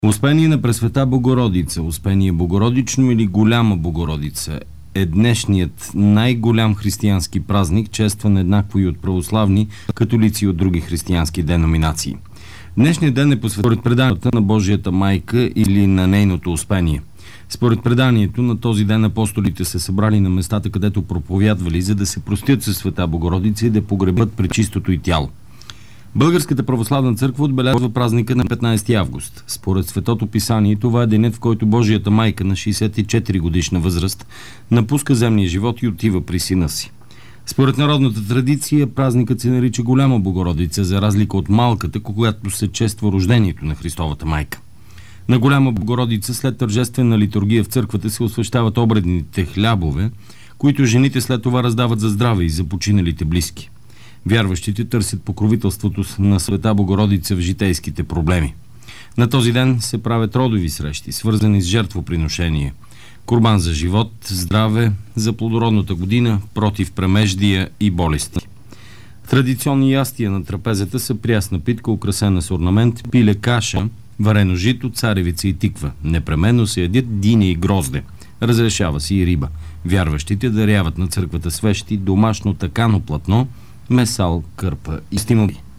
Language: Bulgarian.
Успение на Пресвета Богородица, Успение Богородично или Голяма Богородица е днешният най-голям християнски празник, честван еднакво и от православни, католици и от други християнски деноминации. Днешният ден е посветен според преданието на Божията майка или на нейното Успение. Според преданието, на този ден апостолите се събрали на местата, където проповядвали, за да се простят със Света Богородица и да погребат пречистото й тяло. Българската православна църква отбелязва празника на 15 август. Според Светото писание, това е денят, в който Божията майка на 64 годишна възраст напуска земния живот и отива при сина си. Според народната традиция, празникът се нарича Голяма Богородица, за разлика от малката, когато се чества рождението на Христовата майка. На Голяма Богородица след тържествена литургия в църквата се освещават обредните хлябове, които жените след това раздават за здраве и за починалите близки. Вярващите търсят покровителството на Света Богородица в житейските проблеми. На този ден се правят родови срещи, свързани с жертвоприношение, курбан за живот, здраве, за плодородната година, против премеждия и болести. Традиционни ястия на трапезата са прясна питка, украсена с орнамент, пиле, каша, варено жито, царевица и тиква. Непременно се ядят диня и грозде. Разрешава се и риба. Вярващите даряват на църквата свещи, домашно такано платно, месал, кърпа и стимули.